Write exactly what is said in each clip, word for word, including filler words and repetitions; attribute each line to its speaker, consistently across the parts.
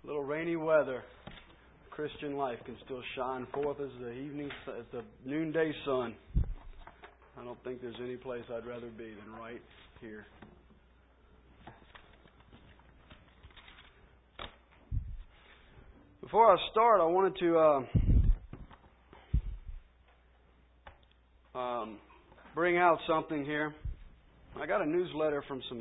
Speaker 1: A little rainy weather, Christian life can still shine forth as the evening, as the noonday sun. I don't think there's any place I'd rather be than right here. Before I start, I wanted to uh, um, bring out something here. I got a newsletter from some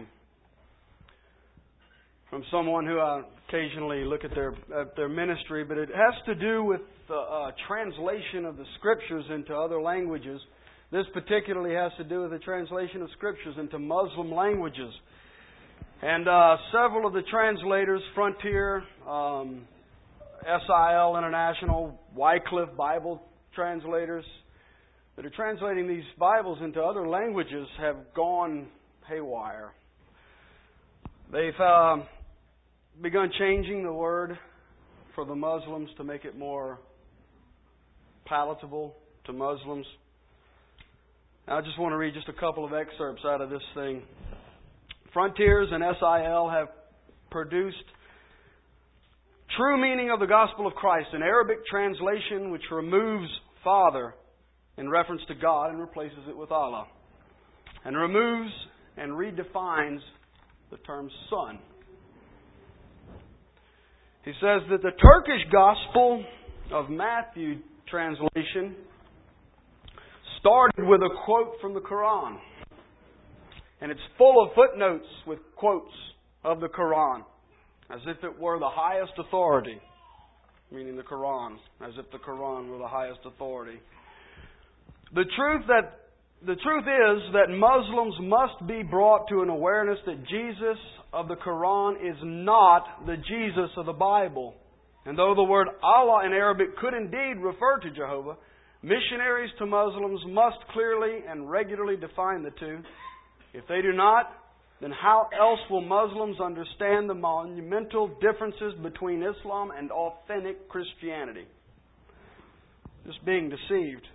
Speaker 1: from someone who I occasionally look at their at their ministry, but it has to do with the uh, translation of the Scriptures into other languages. This particularly has to do with the translation of Scriptures into Muslim languages. And uh, several of the translators, Frontier, um, S I L International, Wycliffe Bible translators, that are translating these Bibles into other languages have gone haywire. They've uh, begun changing the word for the Muslims to make it more palatable to Muslims. I just want to read just a couple of excerpts out of this thing. Frontiers and S I L have produced True Meaning of the Gospel of Christ, an Arabic translation which removes Father in reference to God and replaces it with Allah, and removes and redefines the term Son. He says that the Turkish Gospel of Matthew translation started with a quote from the Quran, and it's full of footnotes with quotes of the Quran, as if it were the highest authority, meaning the Quran, as if the Quran were the highest authority. The truth that the truth is that Muslims must be brought to an awareness that Jesus of the Quran is not the Jesus of the Bible. And though the word Allah in Arabic could indeed refer to Jehovah, missionaries to Muslims must clearly and regularly define the two. If they do not, then how else will Muslims understand the monumental differences between Islam and authentic Christianity? Just being deceived.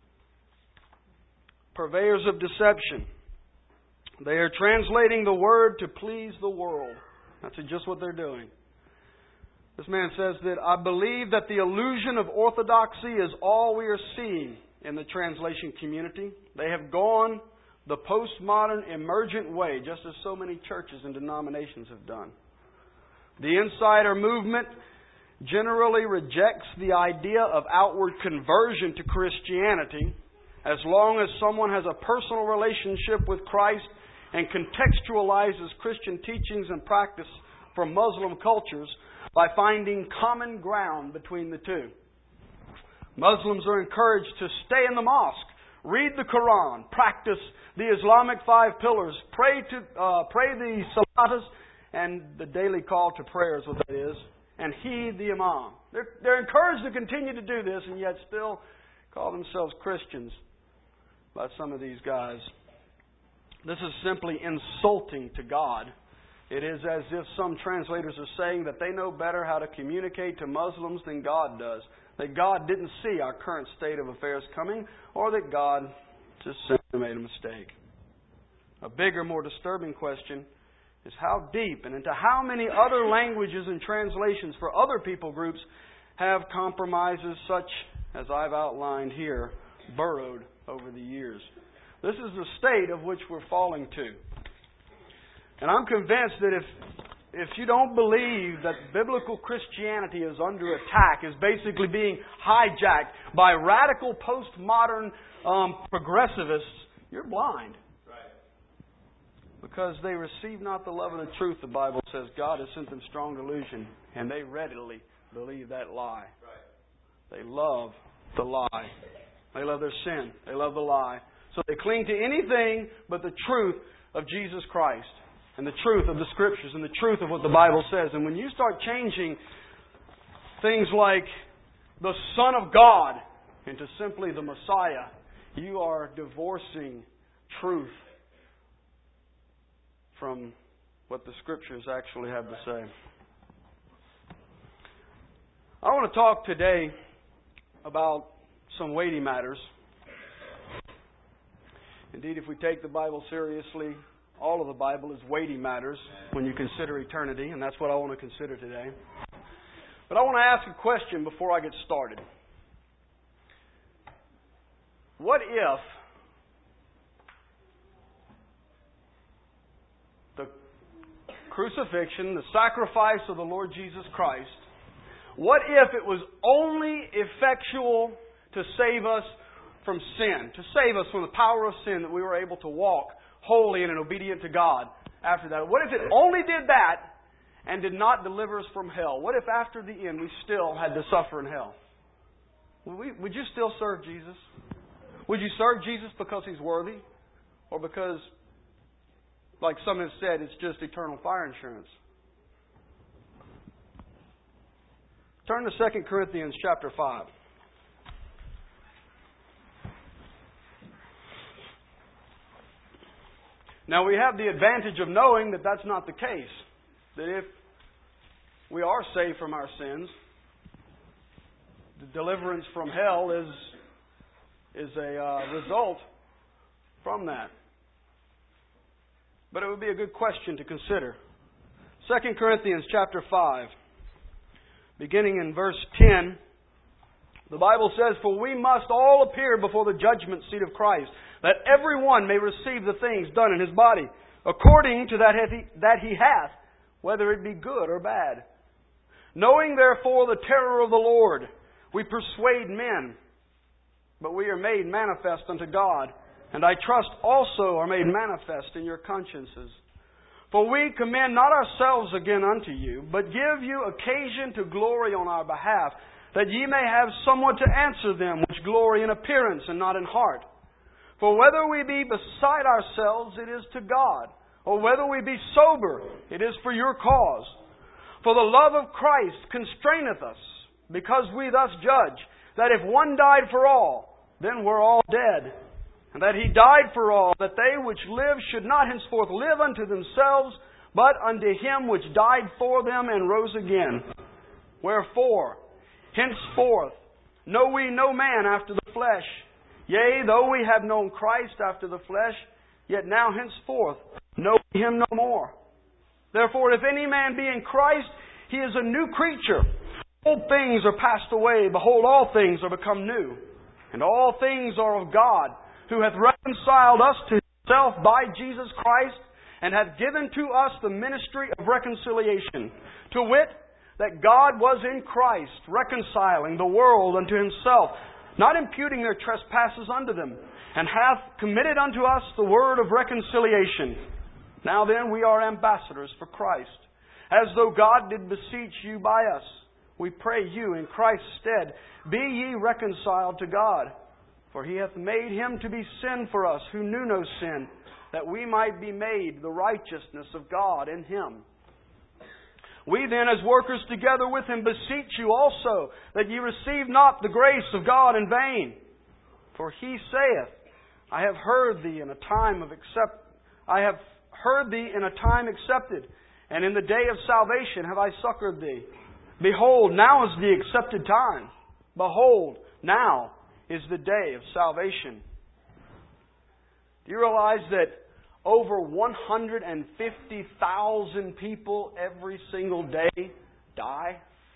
Speaker 1: Purveyors of deception. They are translating the word to please the world. That's just what they're doing. This man says that, I believe that the illusion of orthodoxy is all we are seeing in the translation community. They have gone the postmodern emergent way, just as so many churches and denominations have done. The insider movement generally rejects the idea of outward conversion to Christianity as long as someone has a personal relationship with Christ and contextualizes Christian teachings and practice from Muslim cultures by finding common ground between the two. Muslims are encouraged to stay in the mosque, read the Quran, practice the Islamic five pillars, pray to uh, pray the salatas and the daily call to prayer is what that is, and heed the imam. They're, they're encouraged to continue to do this and yet still call themselves Christians by some of these guys. This is simply insulting to God. It is as if some translators are saying that they know better how to communicate to Muslims than God does. That God didn't see our current state of affairs coming, or that God just simply made a mistake. A bigger, more disturbing question is how deep and into how many other languages and translations for other people groups have compromises such as I've outlined here burrowed over the years. This is the state of which we're falling to. And I'm convinced that if if you don't believe that biblical Christianity is under attack, is basically being hijacked by radical postmodern um, progressivists, you're blind. Right. Because they receive not the love of the truth, the Bible says. God has sent them strong delusion, and they readily believe that lie. Right. They love the lie. They love their sin. They love the lie. So they cling to anything but the truth of Jesus Christ and the truth of the Scriptures and the truth of what the Bible says. And when you start changing things like the Son of God into simply the Messiah, you are divorcing truth from what the Scriptures actually have to say. I want to talk today about some weighty matters. Indeed, if we take the Bible seriously, all of the Bible is weighty matters when you consider eternity, and that's what I want to consider today. But I want to ask a question before I get started. What if the crucifixion, the sacrifice of the Lord Jesus Christ, what if it was only effectual to save us from sin, to save us from the power of sin, that we were able to walk holy and obedient to God after that? What if it only did that and did not deliver us from hell? What if after the end we still had to suffer in hell? Would, we, would you still serve Jesus? Would you serve Jesus because He's worthy? Or because, like some have said, it's just eternal fire insurance? Turn to Second Corinthians chapter five. Now we have the advantage of knowing that that's not the case. That if we are saved from our sins, the deliverance from hell is is a uh, result from that. But it would be a good question to consider. Second Corinthians chapter five, beginning in verse ten, the Bible says, "For we must all appear before the judgment seat of Christ, that every one may receive the things done in his body, according to that he, that he hath, whether it be good or bad. Knowing therefore the terror of the Lord, we persuade men, but we are made manifest unto God, and I trust also are made manifest in your consciences. For we commend not ourselves again unto you, but give you occasion to glory on our behalf, that ye may have somewhat to answer them which glory in appearance and not in heart. For whether we be beside ourselves, it is to God, or whether we be sober, it is for your cause. For the love of Christ constraineth us, because we thus judge, that if one died for all, then we're all dead. And that He died for all, that they which live should not henceforth live unto themselves, but unto Him which died for them and rose again. Wherefore, henceforth, know we no man after the flesh. Yea, though we have known Christ after the flesh, yet now henceforth know we Him no more. Therefore, if any man be in Christ, he is a new creature. Old things are passed away. Behold, all things are become new. And all things are of God, who hath reconciled us to Himself by Jesus Christ, and hath given to us the ministry of reconciliation, to wit, that God was in Christ, reconciling the world unto Himself, not imputing their trespasses unto them, and hath committed unto us the word of reconciliation. Now then, we are ambassadors for Christ, as though God did beseech you by us. We pray you in Christ's stead, be ye reconciled to God. For He hath made Him to be sin for us, who knew no sin, that we might be made the righteousness of God in Him. We then, as workers together with Him, beseech you also, that ye receive not the grace of God in vain. For He saith, I have heard thee in a time of accept I have heard thee in a time accepted, and in the day of salvation have I succored thee. Behold, now is the accepted time. Behold, now is the day of salvation." Do you realize that over one hundred fifty thousand people every single day die?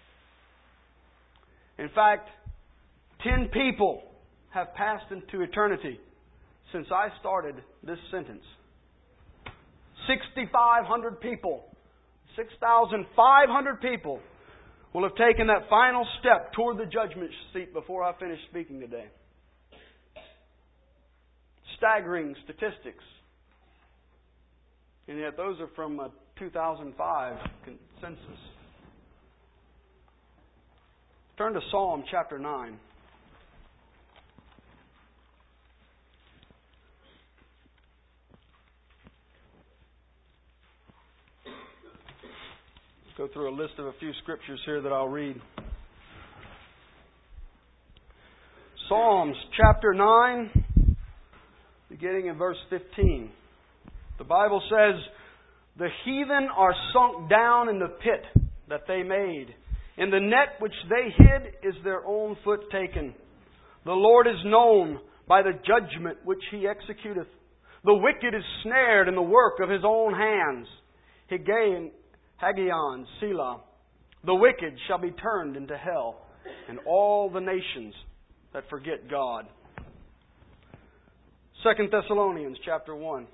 Speaker 1: In fact, ten people have passed into eternity since I started this sentence. six thousand five hundred people, six thousand five hundred people will have taken that final step toward the judgment seat before I finish speaking today. Staggering statistics. And yet those are from a two thousand five census. Turn to Psalm chapter nine. Go through a list of a few scriptures here that I'll read. Psalms chapter nine, beginning in verse fifteen. The Bible says, "The heathen are sunk down in the pit that they made. In the net which they hid is their own foot taken. The Lord is known by the judgment which He executeth. The wicked is snared in the work of his own hands. Higgaion, Hagion, Selah. The wicked shall be turned into hell, and all the nations that forget God. Second Thessalonians chapter one.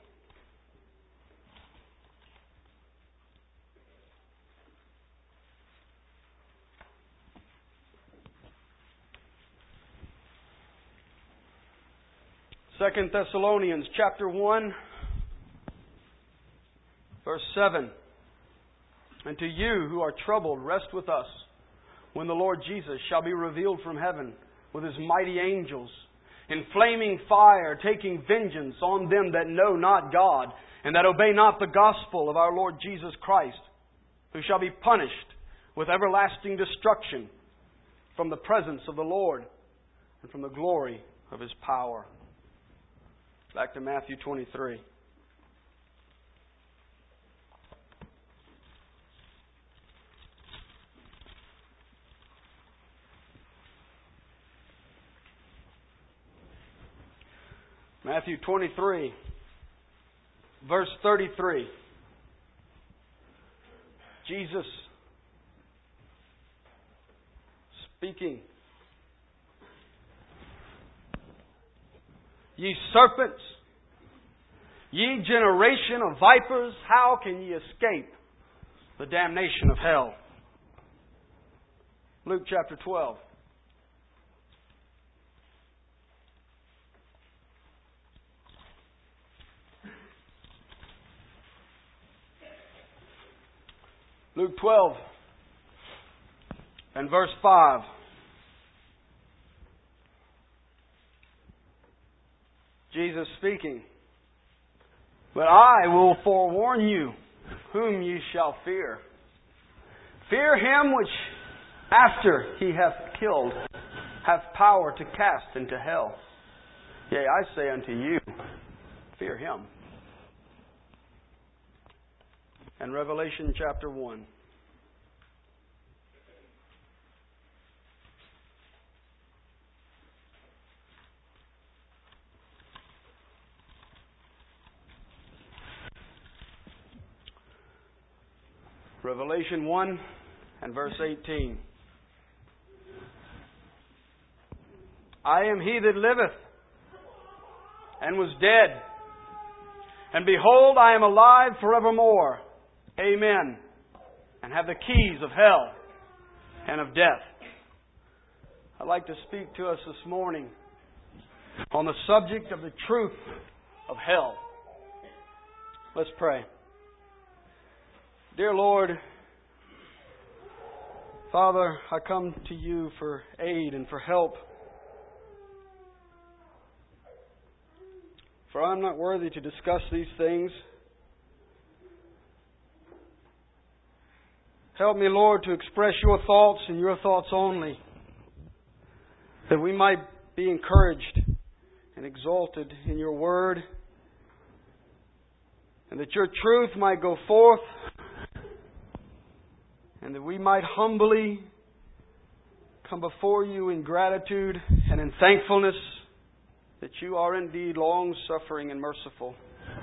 Speaker 1: Second Thessalonians chapter one, verse seven. And to you who are troubled, rest with us when the Lord Jesus shall be revealed from heaven with His mighty angels, in flaming fire, taking vengeance on them that know not God, and that obey not the gospel of our Lord Jesus Christ, who shall be punished with everlasting destruction from the presence of the Lord and from the glory of His power. Back to Matthew twenty-three. Matthew twenty-three, verse thirty-three. Jesus speaking. Ye serpents, ye generation of vipers, how can ye escape the damnation of hell? Luke chapter twelve. Luke twelve and verse five. Jesus speaking. But I will forewarn you whom ye shall fear. Fear him which, after he hath killed, hath power to cast into hell. Yea, I say unto you, fear him. And Revelation chapter one. Revelation one and verse eighteen. I am he that liveth and was dead, and behold, I am alive forevermore. Amen. And have the keys of hell and of death. I'd like to speak to us this morning on the subject of the truth of hell. Let's pray. Dear Lord, Father, I come to you for aid and for help. For I'm not worthy to discuss these things. Help me, Lord, to express your thoughts and your thoughts only, that we might be encouraged and exalted in your word, and that your truth might go forth, and that we might humbly come before you in gratitude and in thankfulness that you are indeed long-suffering and merciful.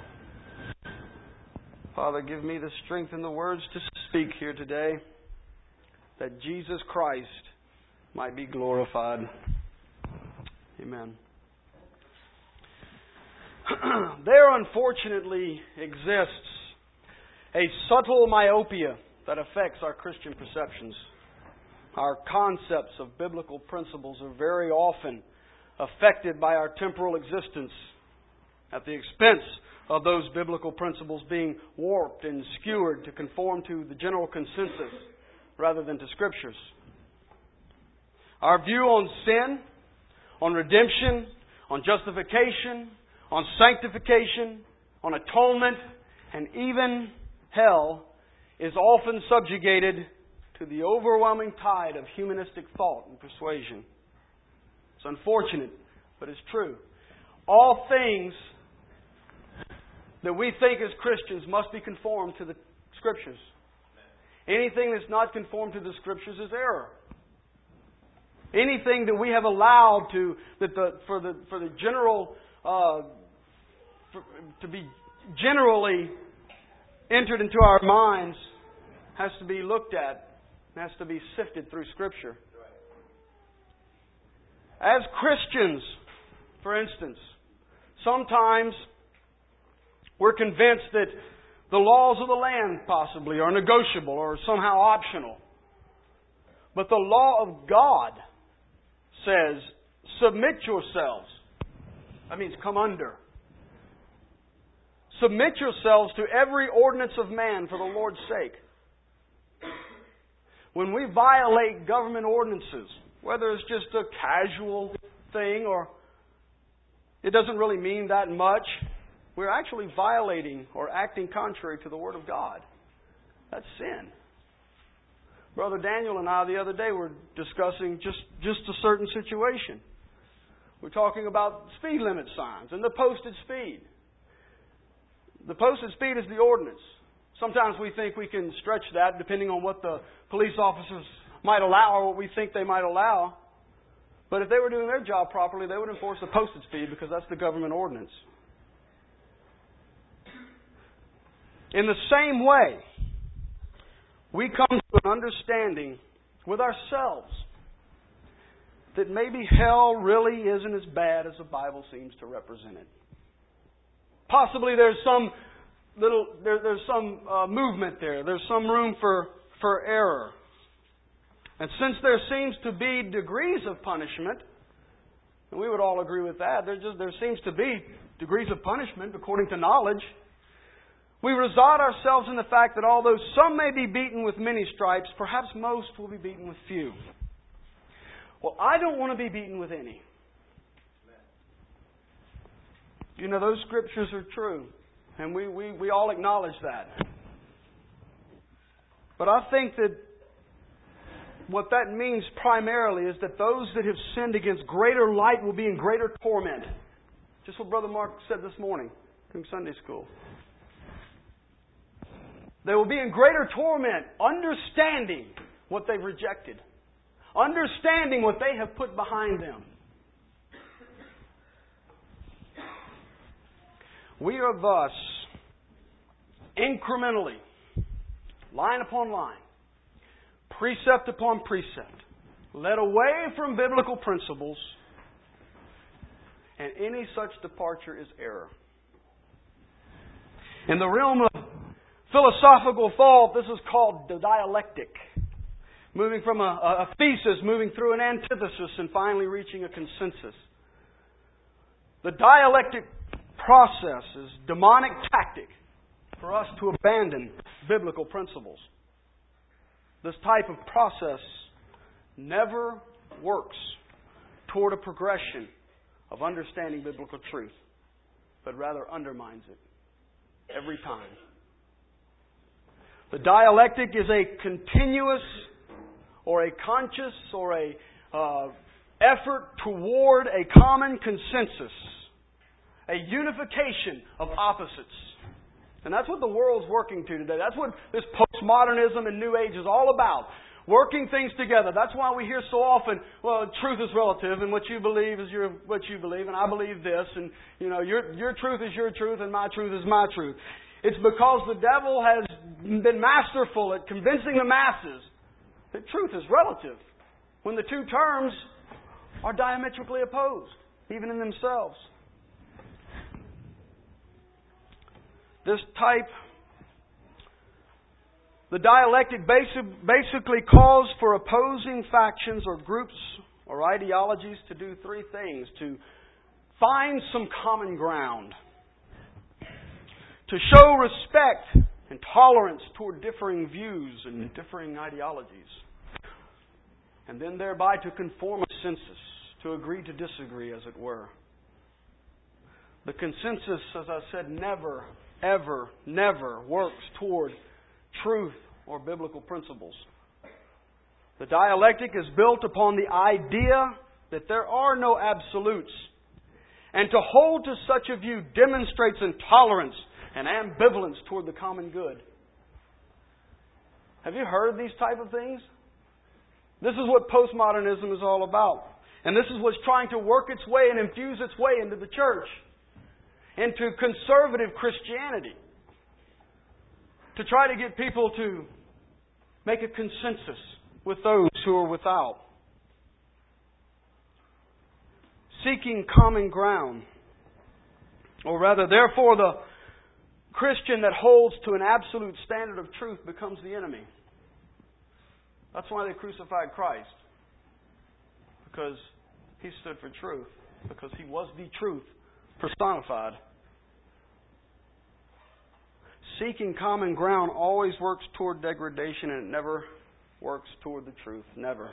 Speaker 1: Father, give me the strength and the words to speak here today, that Jesus Christ might be glorified. Amen. There unfortunately exists a subtle myopia that affects our Christian perceptions. Our concepts of biblical principles are very often affected by our temporal existence at the expense of those biblical principles being warped and skewered to conform to the general consensus rather than to Scriptures. Our view on sin, on redemption, on justification, on sanctification, on atonement, and even hell is often subjugated to the overwhelming tide of humanistic thought and persuasion. It's unfortunate, but it's true. All things that we think as Christians must be conformed to the Scriptures. Anything that's not conformed to the Scriptures is error. Anything that we have allowed to that the for the for the general uh, for, to be generally entered into our minds has to be looked at It has to be sifted through Scripture. As Christians, for instance, sometimes we're convinced that the laws of the land possibly are negotiable or somehow optional. But the law of God says, submit yourselves. That means come under. Submit yourselves to every ordinance of man for the Lord's sake. When we violate government ordinances, whether it's just a casual thing or it doesn't really mean that much, we're actually violating or acting contrary to the Word of God. That's sin. Brother Daniel and I the other day were discussing just, just a certain situation. We're talking about speed limit signs and the posted speed. The posted speed is the ordinance. Sometimes we think we can stretch that depending on what the police officers might allow or what we think they might allow. But if they were doing their job properly, they would enforce the posted speed because that's the government ordinance. In the same way, we come to an understanding with ourselves that maybe hell really isn't as bad as the Bible seems to represent it. Possibly there's some little, there, there's some uh, movement there. There's some room for, for error. And since there seems to be degrees of punishment, and we would all agree with that, there just there seems to be degrees of punishment according to knowledge. We reside ourselves in the fact that although some may be beaten with many stripes, perhaps most will be beaten with few. Well, I don't want to be beaten with any. You know, those scriptures are true. And we, we, we all acknowledge that. But I think that what that means primarily is that those that have sinned against greater light will be in greater torment. Just what Brother Mark said this morning in Sunday school. They will be in greater torment, understanding what they've rejected. Understanding what they have put behind them. We are thus, incrementally, line upon line, precept upon precept, led away from biblical principles, and any such departure is error. In the realm of philosophical thought, this is called the dialectic. Moving from a, a thesis, moving through an antithesis, and finally reaching a consensus. The dialectic process is demonic tactic for us to abandon biblical principles. This type of process never works toward a progression of understanding biblical truth, but rather undermines it every time. The dialectic is a continuous or a conscious or a uh, effort toward a common consensus, a unification of opposites. And that's what the world's working to today. That's what this postmodernism and New Age is all about. Working things together. That's why we hear so often, well, truth is relative, and what you believe is your, what you believe, and I believe this, and you know, your your truth is your truth, and my truth is my truth. It's because the devil has been masterful at convincing the masses that truth is relative, when the two terms are diametrically opposed, even in themselves. This type, the dialectic basic, basically calls for opposing factions or groups or ideologies to do three things. To find some common ground. To show respect and tolerance toward differing views and differing ideologies. And then thereby to conform a consensus, to agree to disagree, as it were. The consensus, as I said, never, ever, never works toward truth or biblical principles. The dialectic is built upon the idea that there are no absolutes. And to hold to such a view demonstrates intolerance and ambivalence toward the common good. Have you heard of these type of things? This is what postmodernism is all about. And this is what's trying to work its way and infuse its way into the church. Into conservative Christianity. To try to get people to make a consensus. with those who are without. Seeking common ground. Or rather, therefore, the Christian that holds to an absolute standard of truth becomes the enemy. That's why they crucified Christ. Because He stood for truth. Because He was the truth personified. Seeking common ground always works toward degradation, and it never works toward the truth. Never.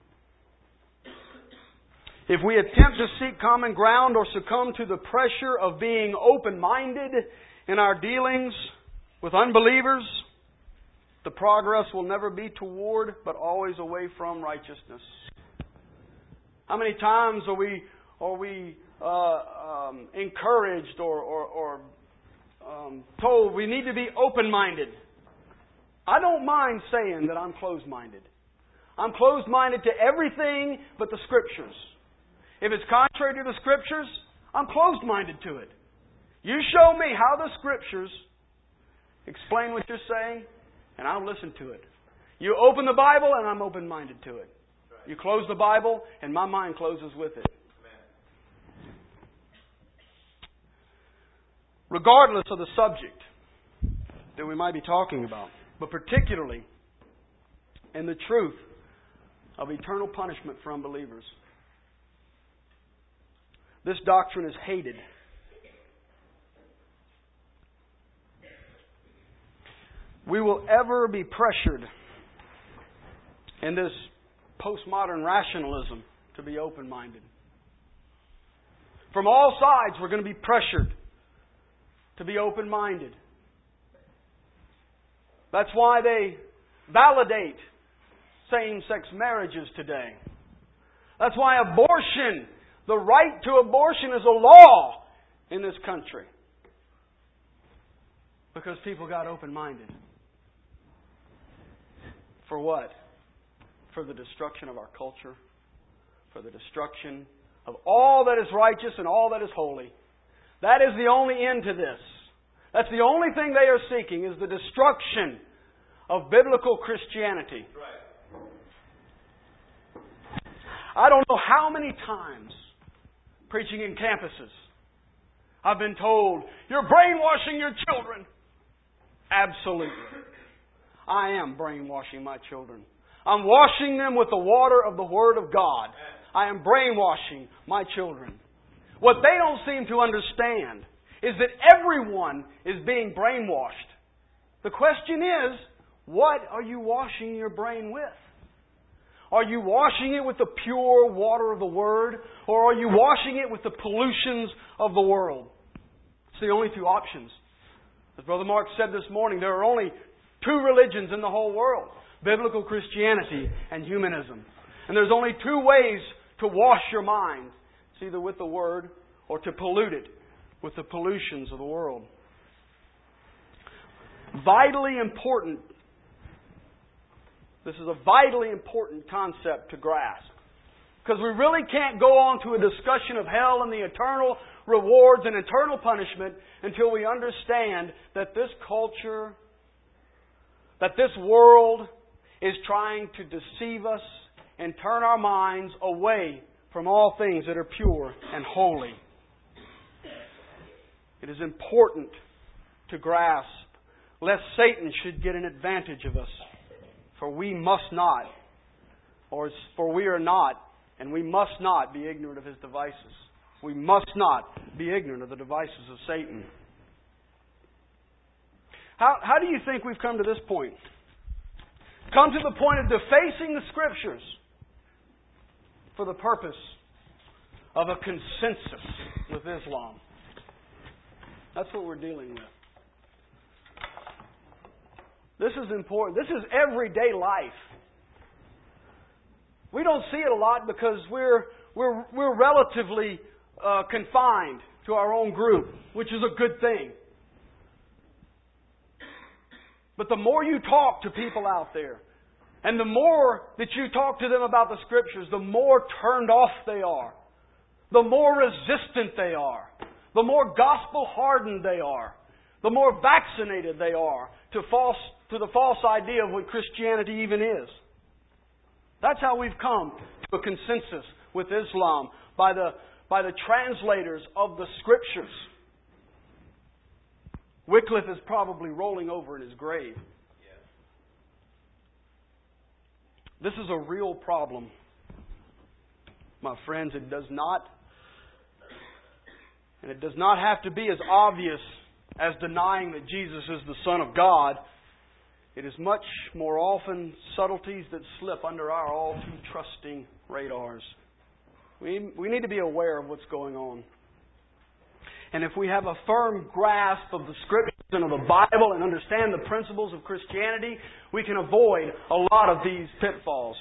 Speaker 1: If we attempt to seek common ground or succumb to the pressure of being open-minded in our dealings with unbelievers, the progress will never be toward, but always away from righteousness. How many times are we are we uh, um, encouraged or, or, or um, told we need to be open-minded? I don't mind saying that I'm closed-minded. I'm closed-minded to everything but the Scriptures. If it's contrary to the Scriptures, I'm closed-minded to it. You show me how the Scriptures explain what you're saying, and I'll listen to it. You open the Bible, and I'm open-minded to it. You close the Bible, and my mind closes with it. Regardless of the subject that we might be talking about, but particularly in the truth of eternal punishment for unbelievers. This doctrine is hated. We will ever be pressured in this postmodern rationalism to be open-minded. From all sides, we're going to be pressured to be open-minded. That's why they validate same-sex marriages today. That's why abortion, the right to abortion, is a law in this country. Because people got open-minded. For what? For the destruction of our culture. For the destruction of all that is righteous and all that is holy. That is the only end to this. That's the only thing they are seeking, is the destruction of biblical Christianity. I don't know how many times preaching in campuses I've been told, you're brainwashing your children. Absolutely. I am brainwashing my children. I'm washing them with the water of the Word of God. I am brainwashing my children. What they don't seem to understand is that everyone is being brainwashed. The question is, what are you washing your brain with? Are you washing it with the pure water of the Word, or are you washing it with the pollutions of the world? It's the only two options. As Brother Mark said this morning, there are only two religions in the whole world: biblical Christianity and humanism. And there's only two ways to wash your mind. It's either with the Word or to pollute it with the pollutions of the world. Vitally important. This is a vitally important concept to grasp. Because we really can't go on to a discussion of hell and the eternal rewards and eternal punishment until we understand that this culture, that this world is trying to deceive us and turn our minds away from all things that are pure and holy. It is important to grasp, lest Satan should get an advantage of us. For we must not, or for we are not, and we must not be ignorant of his devices. We must not be ignorant of the devices of Satan. How, how do you think we've come to this point? Come to the point of defacing the Scriptures for the purpose of a consensus with Islam. That's what we're dealing with. This is important. This is everyday life. We don't see it a lot because we're we're we're relatively uh, confined to our own group, which is a good thing. But the more you talk to people out there, and the more that you talk to them about the Scriptures, the more turned off they are, the more resistant they are, the more gospel-hardened they are, the more vaccinated they are to false to the false idea of what Christianity even is. That's how we've come to a consensus with Islam by the, by the translators of the Scriptures. Wycliffe is probably rolling over in his grave. This is a real problem, my friends. It does not, and it does not have to be as obvious as denying that Jesus is the Son of God. It is much more often subtleties that slip under our all too trusting radars. We, we need to be aware of what's going on. And if we have a firm grasp of the Scriptures and of the Bible and understand the principles of Christianity, we can avoid a lot of these pitfalls.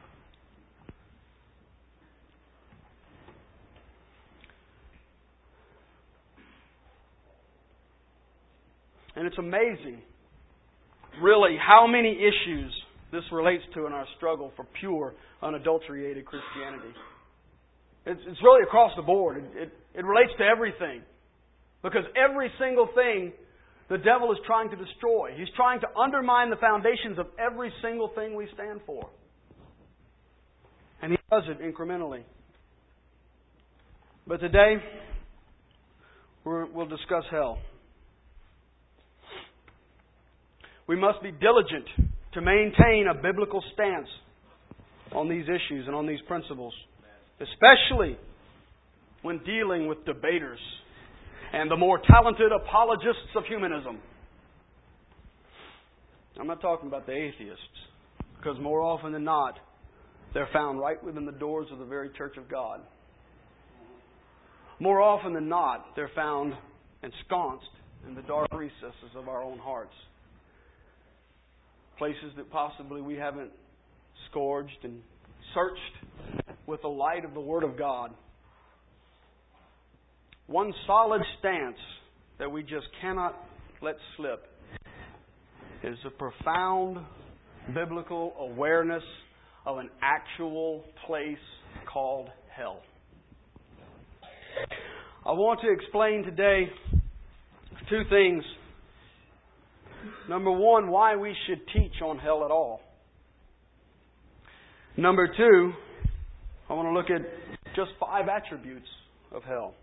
Speaker 1: And it's amazing, really, how many issues this relates to in our struggle for pure, unadulterated Christianity. It's, it's really across the board. It, it, it relates to everything. Because every single thing the devil is trying to destroy. He's trying to undermine the foundations of every single thing we stand for. And he does it incrementally. But today, we're, we'll discuss hell. We must be diligent to maintain a biblical stance on these issues and on these principles, especially when dealing with debaters and the more talented apologists of humanism. I'm not talking about the atheists, because more often than not, they're found right within the doors of the very Church of God. More often than not, they're found ensconced in the dark recesses of our own hearts. Places that possibly we haven't scourged and searched with the light of the Word of God. One solid stance that we just cannot let slip is a profound biblical awareness of an actual place called hell. I want to explain today two things. Number one, why we should teach on hell at all. Number two, I want to look at just five attributes of hell.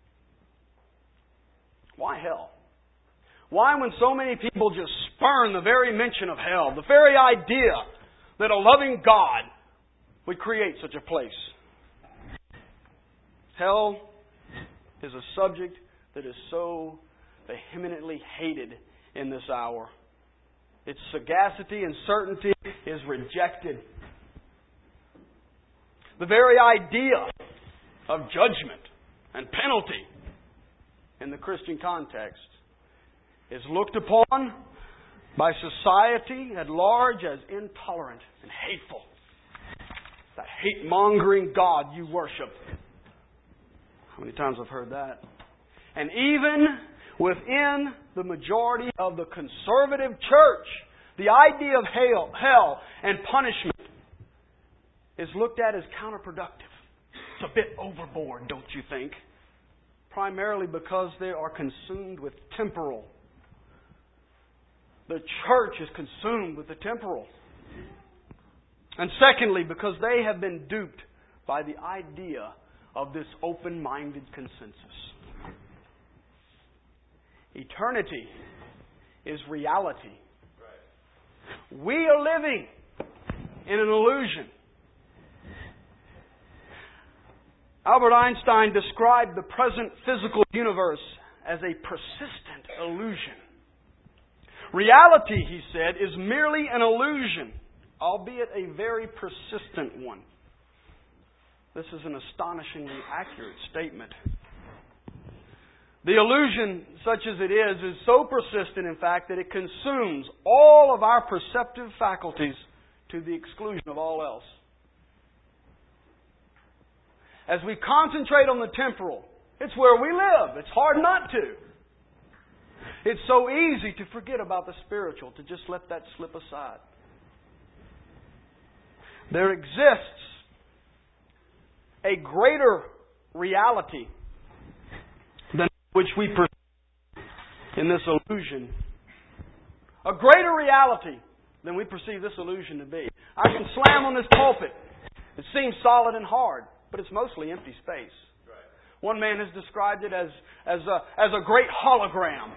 Speaker 1: Why hell? Why, when so many people just spurn the very mention of hell, the very idea that a loving God would create such a place? Hell is a subject that is so vehemently hated in this hour. Its sagacity and certainty is rejected. The very idea of judgment and penalty in the Christian context is looked upon by society at large as intolerant and hateful. That hate-mongering God you worship. How many times I've heard that? And even within the majority of the conservative church, the idea of hell, hell and punishment is looked at as counterproductive. It's a bit overboard, don't you think? Primarily because they are consumed with temporal. The church is consumed with the temporal. And secondly, because they have been duped by the idea of this open-minded consensus. Eternity is reality. We are living in an illusion. Albert Einstein described the present physical universe as a persistent illusion. Reality, he said, is merely an illusion, albeit a very persistent one. This is an astonishingly accurate statement. The illusion, such as it is, is so persistent, in fact, that it consumes all of our perceptive faculties to the exclusion of all else. As we concentrate on the temporal, it's where we live. It's hard not to. It's so easy to forget about the spiritual, to just let that slip aside. There exists a greater reality than which we perceive in this illusion. A greater reality than we perceive this illusion to be. I can slam on this pulpit. It seems solid and hard, but it's mostly empty space. One man has described it as, as, a, as a great hologram.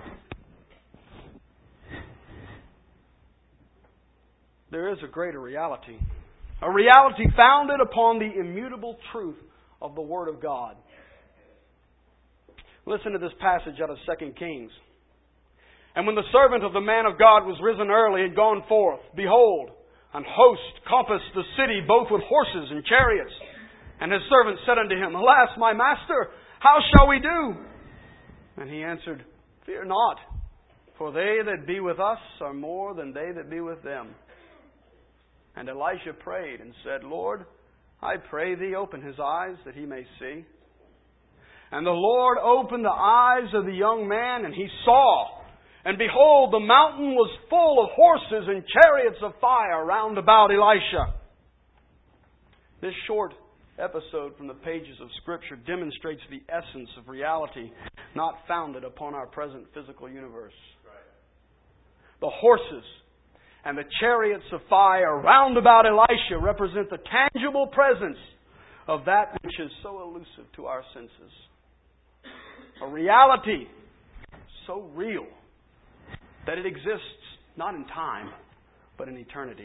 Speaker 1: There is a greater reality. A reality founded upon the immutable truth of the Word of God. Listen to this passage out of Second Kings. And when the servant of the man of God was risen early and gone forth, behold, an host compassed the city both with horses and chariots. And his servant said unto him, Alas, my master, how shall we do? And he answered, Fear not, for they that be with us are more than they that be with them. And Elisha prayed and said, Lord, I pray thee, open his eyes that he may see. And the Lord opened the eyes of the young man, and he saw. And behold, the mountain was full of horses and chariots of fire round about Elisha. This short episode from the pages of Scripture demonstrates the essence of reality not founded upon our present physical universe. The horses and the chariots of fire round about Elisha represent the tangible presence of that which is so elusive to our senses. A reality so real that it exists not in time, but in eternity.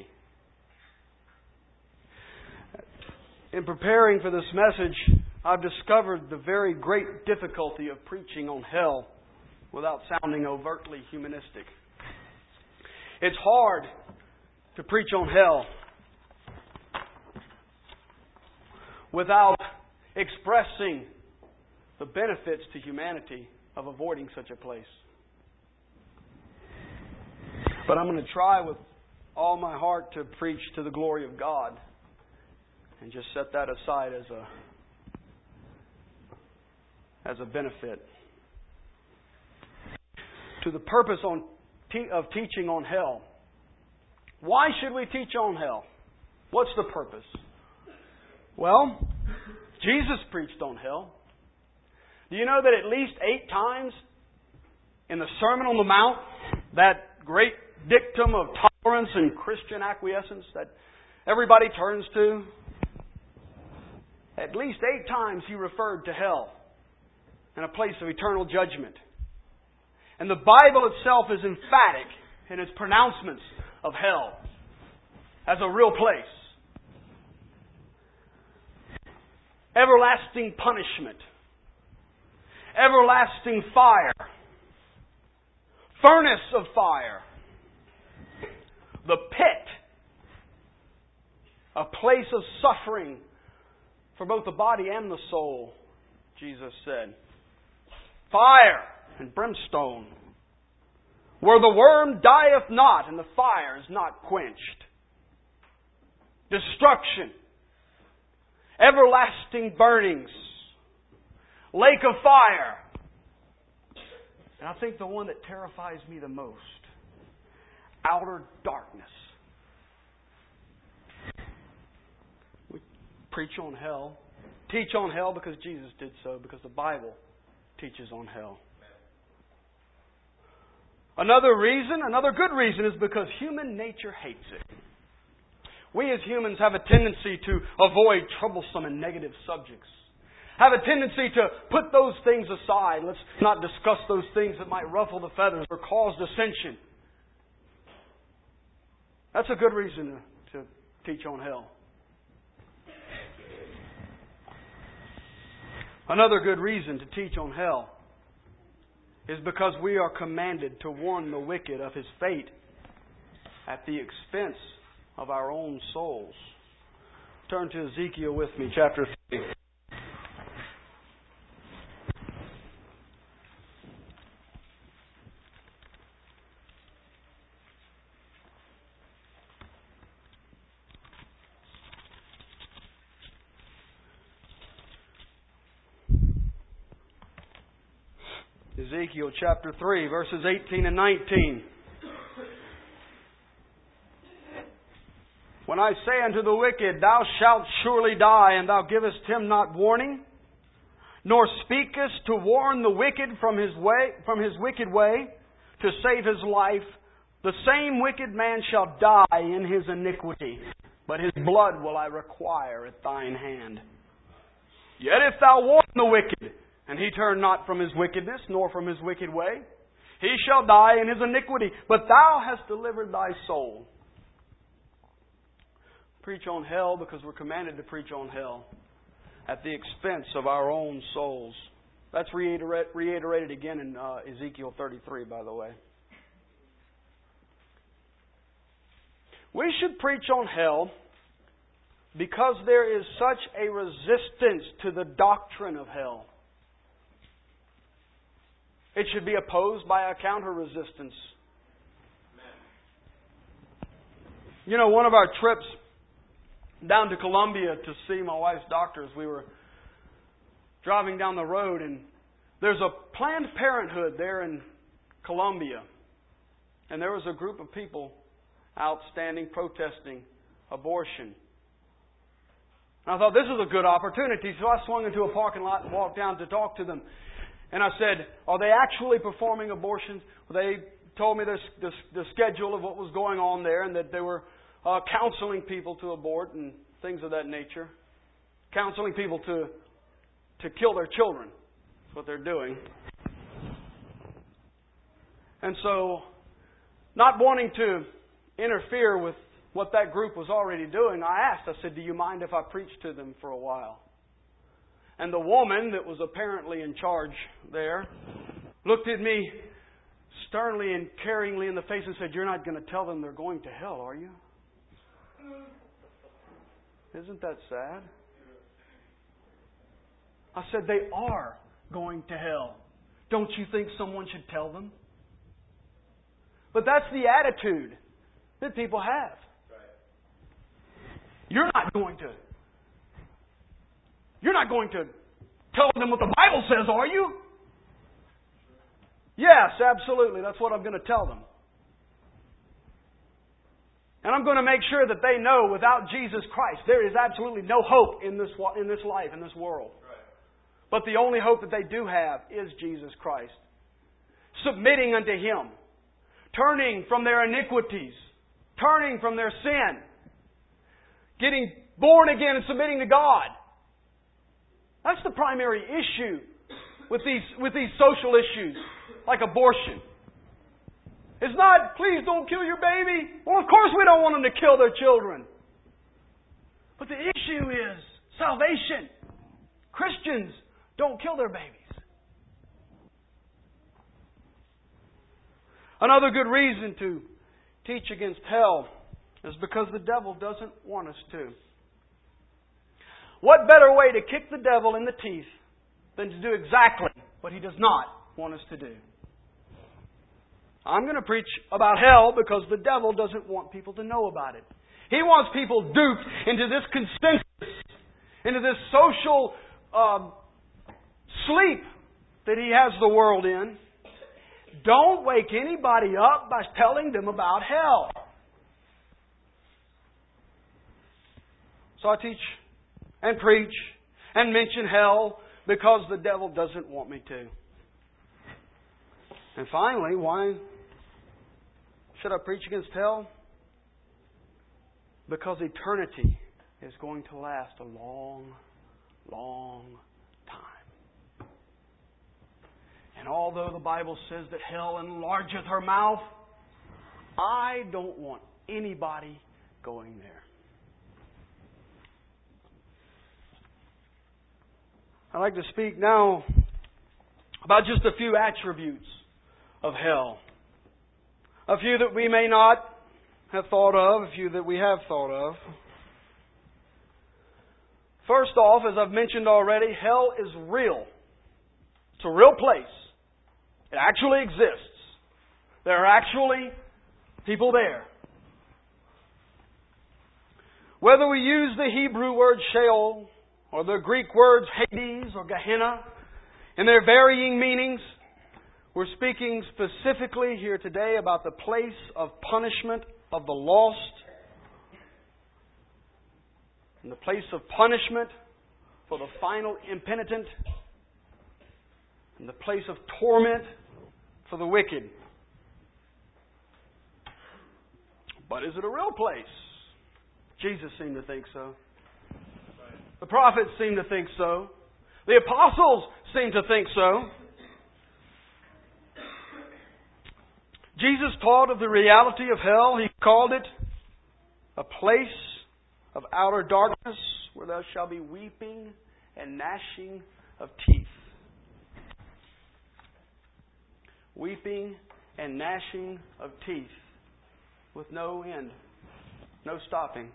Speaker 1: In preparing for this message, I've discovered the very great difficulty of preaching on hell without sounding overtly humanistic. It's hard to preach on hell without expressing the benefits to humanity of avoiding such a place. But I'm going to try with all my heart to preach to the glory of God and just set that aside as a as a benefit. To the purpose on te- of teaching on hell. Why should we teach on hell? What's the purpose? Well, Jesus preached on hell. Do you know that at least eight times in the Sermon on the Mount, that great dictum of tolerance and Christian acquiescence that everybody turns to, at least eight times he referred to hell and a place of eternal judgment. And the Bible itself is emphatic in its pronouncements of hell as a real place. Everlasting punishment. Everlasting fire. Furnace of fire. The pit. A place of suffering for both the body and the soul, Jesus said. Fire and brimstone. Where the worm dieth not and the fire is not quenched. Destruction. Everlasting burnings. Lake of fire. And I think the one that terrifies me the most, outer darkness. We preach on hell, teach on hell because Jesus did so, because the Bible teaches on hell. Another reason, another good reason, is because human nature hates it. We as humans have a tendency to avoid troublesome and negative subjects. Have a tendency to put those things aside. Let's not discuss those things that might ruffle the feathers or cause dissension. That's a good reason to, to teach on hell. Another good reason to teach on hell is because we are commanded to warn the wicked of his fate at the expense of our own souls. Turn to Ezekiel with me, chapter three. Ezekiel chapter three, verses eighteen and nineteen. When I say unto the wicked, Thou shalt surely die, and thou givest him not warning, nor speakest to warn the wicked from his way, from his wicked way, to save his life, the same wicked man shall die in his iniquity. but his blood will I require at thine hand. Yet if thou warn the wicked, and he turn not from his wickedness, nor from his wicked way, he shall die in his iniquity, but thou hast delivered thy soul. Preach on hell because we're commanded to preach on hell at the expense of our own souls. That's reiterate, reiterated again in uh, Ezekiel thirty-three, by the way. We should preach on hell because there is such a resistance to the doctrine of hell. It should be opposed by a counter-resistance. You know, one of our trips down to Columbia to see my wife's doctors, we were driving down the road, and there's a Planned Parenthood there in Columbia. And there was a group of people outstanding, protesting abortion. And I thought, this is a good opportunity. So I swung into a parking lot and walked down to talk to them. And I said, are they actually performing abortions? Well, they told me the, the, the schedule of what was going on there, and that they were uh, counseling people to abort and things of that nature. Counseling people to, to kill their children. That's what they're doing. And so, not wanting to interfere with what that group was already doing, I asked, I said, do you mind if I preach to them for a while? And the woman that was apparently in charge there looked at me sternly and caringly in the face and said, you're not going to tell them they're going to hell, are you? Isn't that sad? I said, they are going to hell. Don't you think someone should tell them? But that's the attitude that people have. You're not going to. You're not going to tell them what the Bible says, are you? Yes, absolutely. That's what I'm going to tell them. And I'm going to make sure that they know without Jesus Christ, there is absolutely no hope in this in this life, in this world. But the only hope that they do have is Jesus Christ. Submitting unto Him. Turning from their iniquities. Turning from their sin. Getting born again and submitting to God. That's the primary issue with these with these social issues, like abortion. It's not, please don't kill your baby. Well, of course we don't want them to kill their children. But the issue is salvation. Christians don't kill their babies. Another good reason to teach against hell is because the devil doesn't want us to. What better way to kick the devil in the teeth than to do exactly what he does not want us to do? I'm going to preach about hell because the devil doesn't want people to know about it. He wants people duped into this consensus, into this social uh, sleep that he has the world in. Don't wake anybody up by telling them about hell. So I teach and preach and mention hell because the devil doesn't want me to. And finally, why should I preach against hell? Because eternity is going to last a long, long time. And although the Bible says that hell enlargeth her mouth, I don't want anybody going there. I'd like to speak now about just a few attributes of hell. A few that we may not have thought of, a few that we have thought of. First off, as I've mentioned already, hell is real. It's a real place. It actually exists. There are actually people there. Whether we use the Hebrew word Sheol or the Greek words Hades or Gehenna in their varying meanings, we're speaking specifically here today about the place of punishment of the lost and the place of punishment for the final impenitent and the place of torment for the wicked. But is it a real place? Jesus seemed to think so. The prophets seemed to think so. The apostles seemed to think so. Jesus taught of the reality of hell. He called it a place of outer darkness where there shall be weeping and gnashing of teeth. Weeping and gnashing of teeth with no end, no stopping.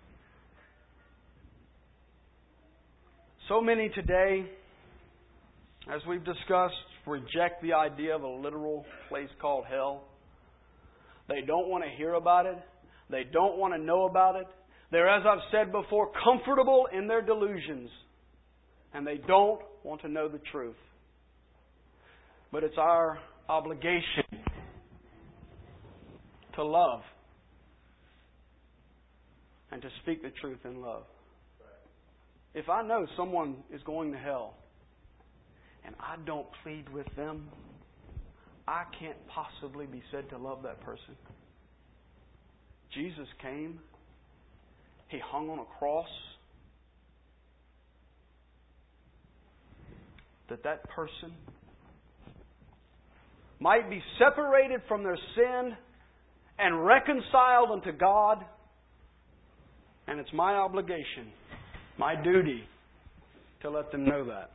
Speaker 1: So many today, as we've discussed, reject the idea of a literal place called hell. They don't want to hear about it. They don't want to know about it. They're, as I've said before, comfortable in their delusions. And they don't want to know the truth. But it's our obligation to love and to speak the truth in love. If I know someone is going to hell and I don't plead with them, I can't possibly be said to love that person. Jesus came. He hung on a cross. That that person might be separated from their sin and reconciled unto God. And it's my obligation, my duty, to let them know that.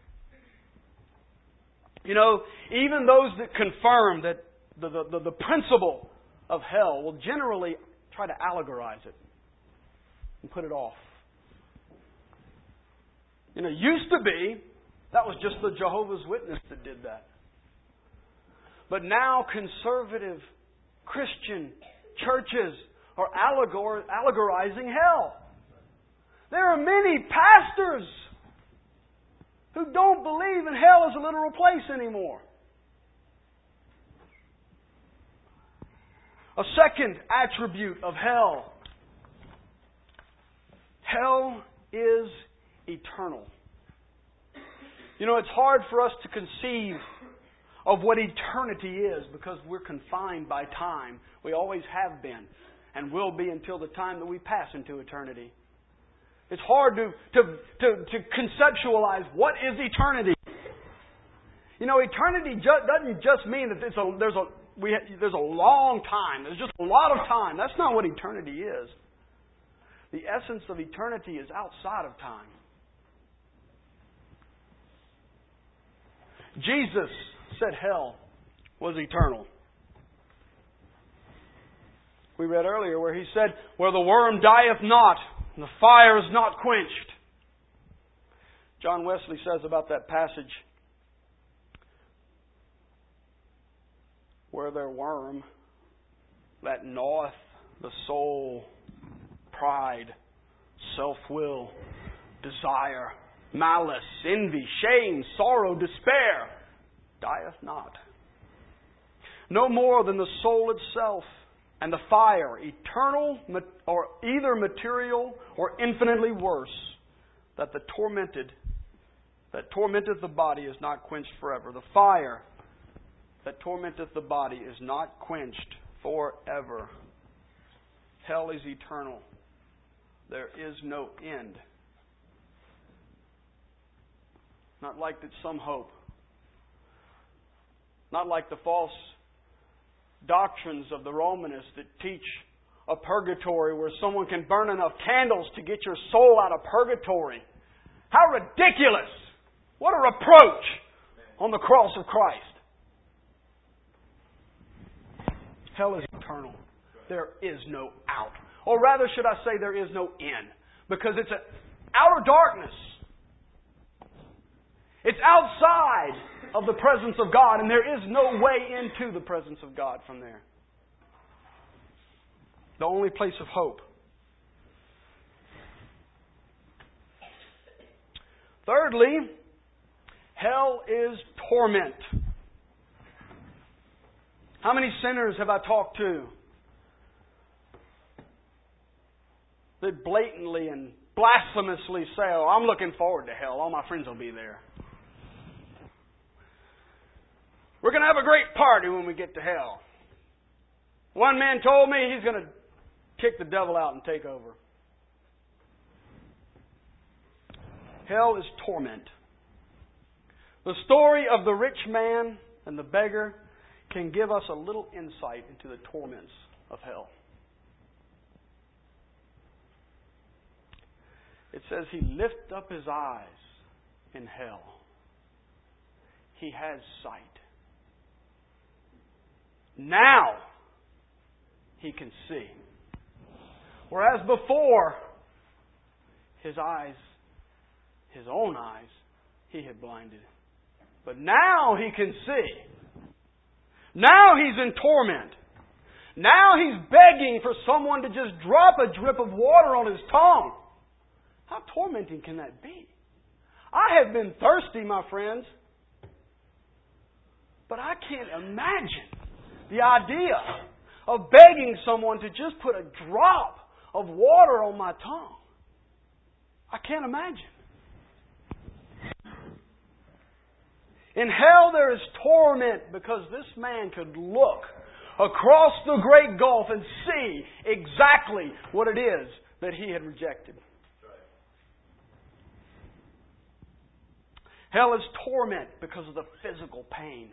Speaker 1: You know, even those that confirm that the, the, the principle of hell will generally try to allegorize it and put it off. You know, used to be, that was just the Jehovah's Witness that did that. But now conservative Christian churches are allegor- allegorizing hell. There are many pastors who don't believe in hell as a literal place anymore. A second attribute of hell. Hell is eternal. You know, it's hard for us to conceive of what eternity is because we're confined by time. We always have been and will be until the time that we pass into eternity. It's hard to, to, to, to conceptualize what is eternity. You know, eternity ju- doesn't just mean that it's a, there's, a, we, there's a long time. There's just a lot of time. That's not what eternity is. The essence of eternity is outside of time. Jesus said hell was eternal. We read earlier where He said, where the worm dieth not, and the fire is not quenched. John Wesley says about that passage, where their worm that gnaweth the soul, pride, self-will, desire, malice, envy, shame, sorrow, despair, dieth not. No more than the soul itself and the fire, eternal or either material or infinitely worse, that the tormented, that tormenteth the body is not quenched forever. The fire that tormenteth the body is not quenched forever. Hell is eternal. There is no end. Not like that some hope. Not like the false doctrines of the Romanists that teach a purgatory where someone can burn enough candles to get your soul out of purgatory. How ridiculous! What a reproach on the cross of Christ. Hell is eternal. There is no out. Or rather, should I say, there is no in. Because it's an outer darkness. It's outside of the presence of God, and there is no way into the presence of God from there. The only place of hope. Thirdly, hell is torment. How many sinners have I talked to that blatantly and blasphemously say, oh, I'm looking forward to hell. All my friends will be there. We're going to have a great party when we get to hell. One man told me he's going to kick the devil out and take over. Hell is torment. The story of the rich man and the beggar can give us a little insight into the torments of hell. It says he lifted up his eyes in hell. He has sight. Now he can see. Whereas before, his eyes, his own eyes, he had blinded. But now he can see. Now he's in torment. Now he's begging for someone to just drop a drip of water on his tongue. How tormenting can that be? I have been thirsty, my friends. But I can't imagine the idea of begging someone to just put a drop of water on my tongue. I can't imagine. In hell there is torment because this man could look across the great gulf and see exactly what it is that he had rejected. Hell is torment because of the physical pain.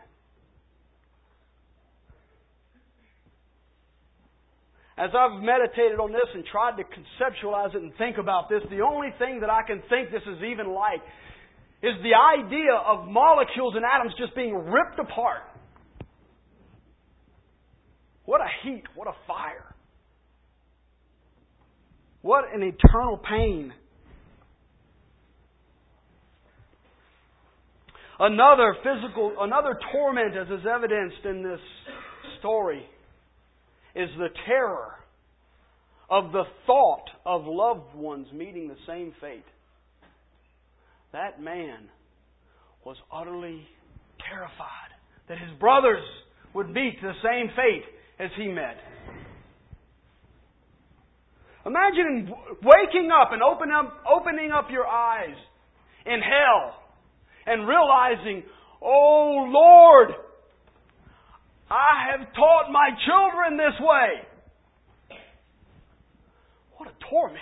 Speaker 1: As I've meditated on this and tried to conceptualize it and think about this, the only thing that I can think this is even like is the idea of molecules and atoms just being ripped apart. What a heat, what a fire. What an eternal pain. Another physical, another torment, as is evidenced in this story, is the terror of the thought of loved ones meeting the same fate. That man was utterly terrified that his brothers would meet the same fate as he met. Imagine waking up and open up, opening up your eyes in hell and realizing, oh Lord, I have taught my children this way. What a torment.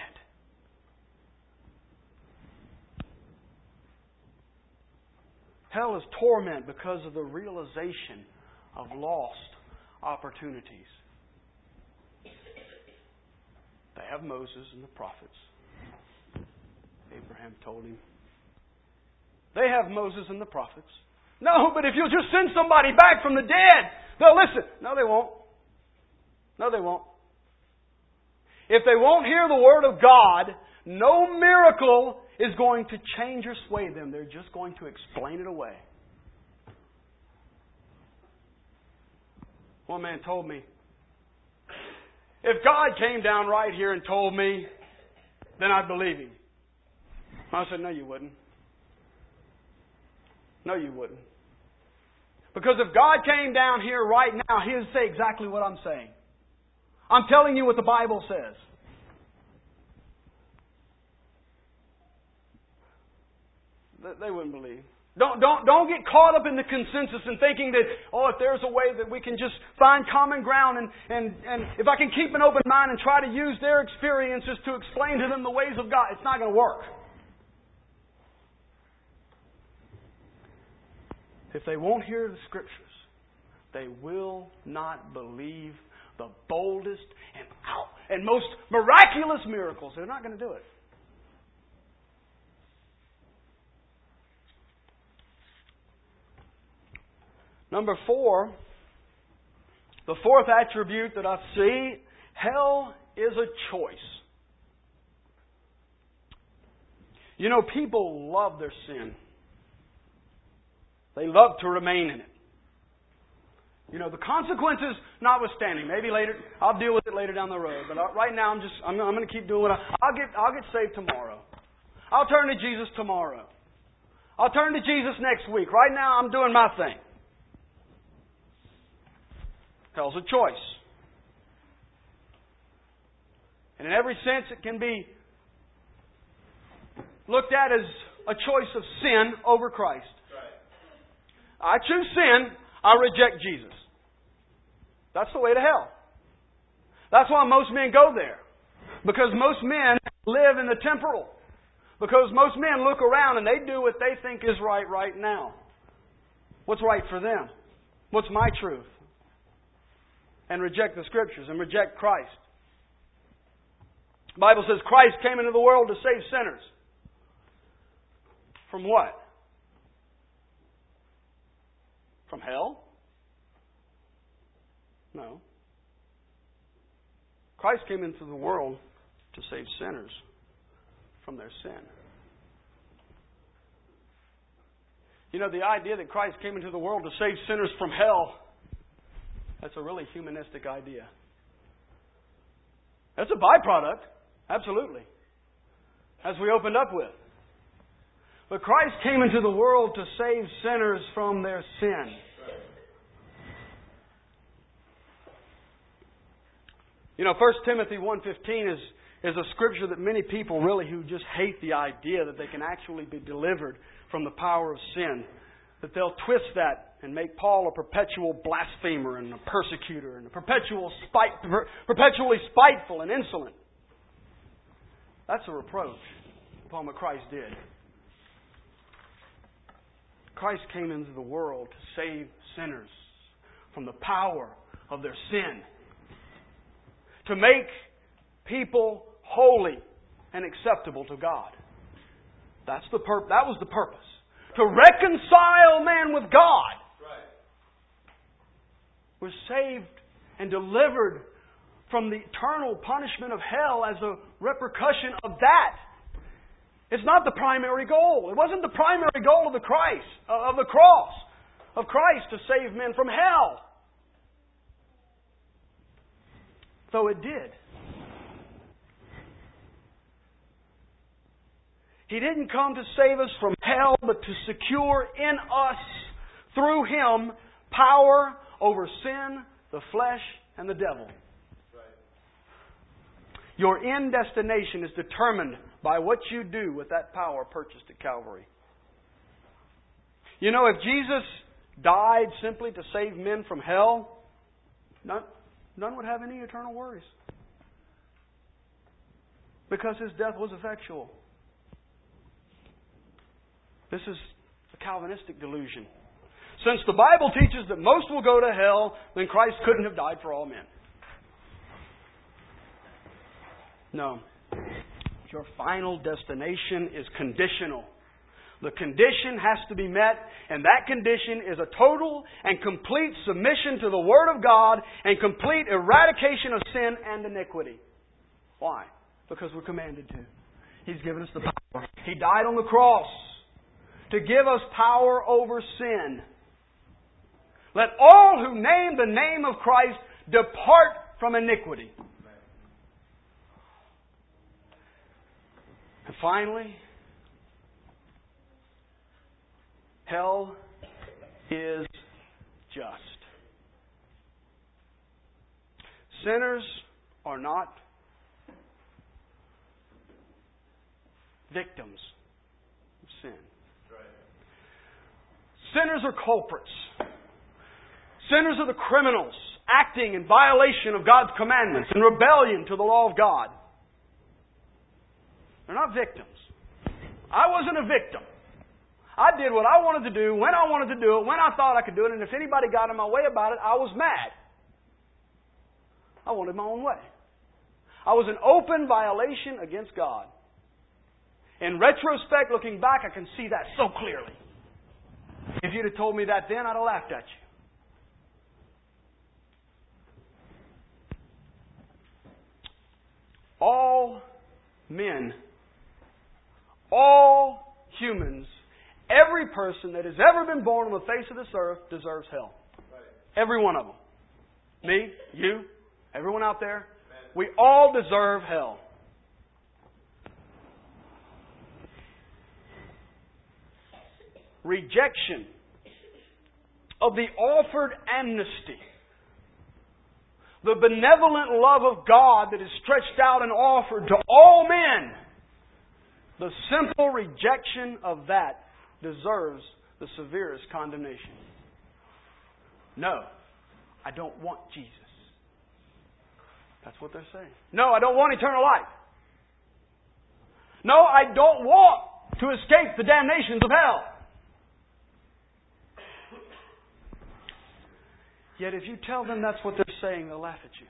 Speaker 1: Hell is torment because of the realization of lost opportunities. They have Moses and the prophets. Abraham told him. They have Moses and the prophets. No, but if you'll just send somebody back from the dead, they'll listen. No, they won't. No, they won't. If they won't hear the Word of God, no miracle is going to change or sway them. They're just going to explain it away. One man told me, if God came down right here and told me, then I'd believe Him. I said, no, you wouldn't. No, you wouldn't. Because if God came down here right now, He would say exactly what I'm saying. I'm telling you what the Bible says. They wouldn't believe. Don't, don't, don't get caught up in the consensus and thinking that, oh, if there's a way that we can just find common ground and, and, and if I can keep an open mind and try to use their experiences to explain to them the ways of God, it's not going to work. If they won't hear the Scriptures, they will not believe the boldest and out and most miraculous miracles. They're not going to do it. Number four, the fourth attribute that I see, hell is a choice. You know, people love their sin. They love to remain in it. You know, the consequences notwithstanding. Maybe later, I'll deal with it later down the road. But right now, I'm just, I'm, I'm going to keep doing what I, I'll get, I'll get saved tomorrow. I'll turn to Jesus tomorrow. I'll turn to Jesus next week. Right now, I'm doing my thing. Hell's a choice. And in every sense, it can be looked at as a choice of sin over Christ. I choose sin, I reject Jesus. That's the way to hell. That's why most men go there. Because most men live in the temporal. Because most men look around and they do what they think is right right now. What's right for them? What's my truth? And reject the Scriptures and reject Christ. The Bible says Christ came into the world to save sinners. From what? From hell? No. Christ came into the world to save sinners from their sin. You know, the idea that Christ came into the world to save sinners from hell, that's a really humanistic idea. That's a byproduct, absolutely, as we opened up with. But Christ came into the world to save sinners from their sin. You know, First Timothy one fifteen is, is a scripture that many people really who just hate the idea that they can actually be delivered from the power of sin, that they'll twist that and make Paul a perpetual blasphemer and a persecutor and a perpetual spite, perpetually spiteful and insolent. That's a reproach upon what Christ did. Christ came into the world to save sinners from the power of their sin, to make people holy and acceptable to God. That's the pur- That was the purpose. To reconcile man with God. Right. Was saved and delivered from the eternal punishment of hell as a repercussion of that. It's not the primary goal. It wasn't the primary goal of the Christ, of the cross of Christ to save men from hell. Though it did. He didn't come to save us from hell, but to secure in us, through Him, power over sin, the flesh, and the devil. Right. Your end destination is determined by what you do with that power purchased at Calvary. You know, if Jesus died simply to save men from hell, none, none would have any eternal worries. Because His death was effectual. This is a Calvinistic delusion. Since the Bible teaches that most will go to hell, then Christ couldn't have died for all men. No. Your final destination is conditional. The condition has to be met, and that condition is a total and complete submission to the Word of God and complete eradication of sin and iniquity. Why? Because we're commanded to. He's given us the power. He died on the cross to give us power over sin. Let all who name the name of Christ depart from iniquity. And finally, hell is just. Sinners are not victims of sin. Sinners are culprits. Sinners are the criminals acting in violation of God's commandments, in rebellion to the law of God. They're not victims. I wasn't a victim. I did what I wanted to do, when I wanted to do it, when I thought I could do it, and if anybody got in my way about it, I was mad. I wanted my own way. I was an open violation against God. In retrospect, looking back, I can see that so clearly. If you'd have told me that then, I'd have laughed at you. All men, all humans, every person that has ever been born on the face of this earth deserves hell. Right. Every one of them. Me, you, everyone out there. Amen. We all deserve hell. Rejection of the offered amnesty, the benevolent love of God that is stretched out and offered to all men, the simple rejection of that deserves the severest condemnation. No, I don't want Jesus. That's what they're saying. No, I don't want eternal life. No, I don't want to escape the damnations of hell. Yet if you tell them that's what they're saying, they'll laugh at you.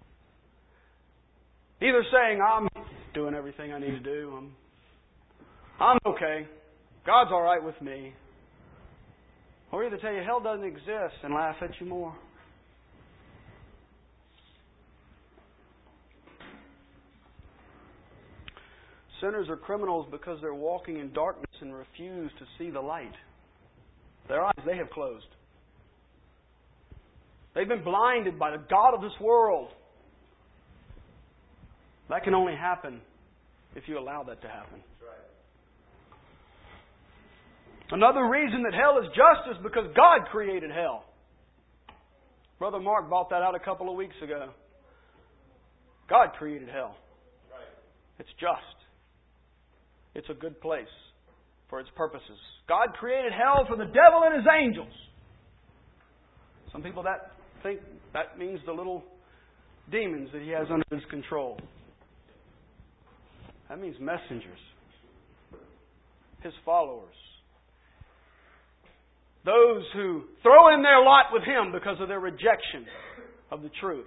Speaker 1: Either saying, I'm doing everything I need to do. I'm, I'm okay. God's all right with me. Or either tell you hell doesn't exist and laugh at you more. Sinners are criminals because they're walking in darkness and refuse to see the light. Their eyes, they have closed. They've been blinded by the god of this world. That can only happen if you allow that to happen. Another reason that hell is just is because God created hell. Brother Mark brought that out a couple of weeks ago. God created hell. It's just. It's a good place for its purposes. God created hell for the devil and his angels. Some people that think that means the little demons that he has under his control. That means messengers. His followers. Those who throw in their lot with him because of their rejection of the truth.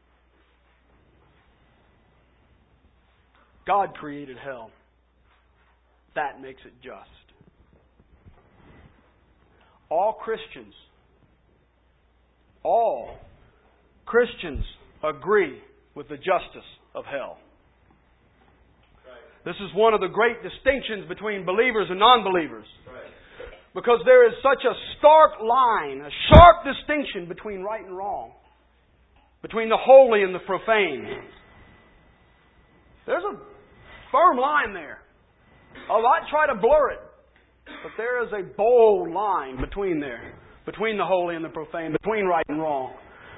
Speaker 1: God created hell. That makes it just. All Christians, all Christians agree with the justice of hell. This is one of the great distinctions between believers and non-believers. Because there is such a stark line, a sharp distinction between right and wrong. Between the holy and the profane. There's a firm line there. A lot try to blur it. But there is a bold line between there. Between the holy and the profane. Between right and wrong.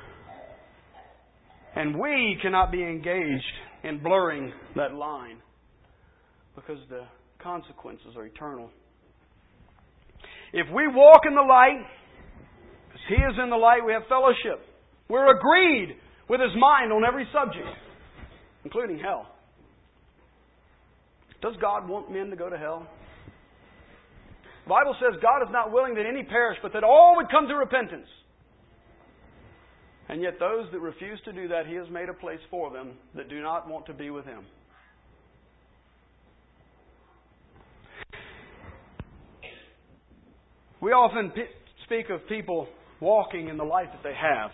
Speaker 1: And we cannot be engaged in blurring that line. Because the consequences are eternal. If we walk in the light, as He is in the light, we have fellowship. We're agreed with His mind on every subject, including hell. Does God want men to go to hell? The Bible says God is not willing that any perish, but that all would come to repentance. And yet those that refuse to do that, He has made a place for them that do not want to be with Him. We often p- speak of people walking in the light that they have.